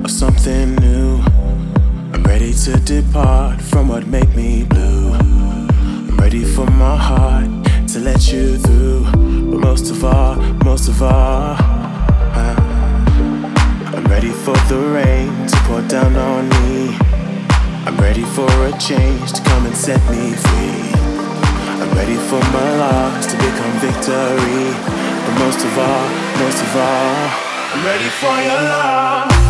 of something new. I'm ready to depart from what make me blue. I'm ready for my heart to let you through. But most of all, I'm ready for the rain to pour down on me. I'm ready for a change to come and set me free. I'm ready for my loss to become victory. But most of all, I'm ready for your love.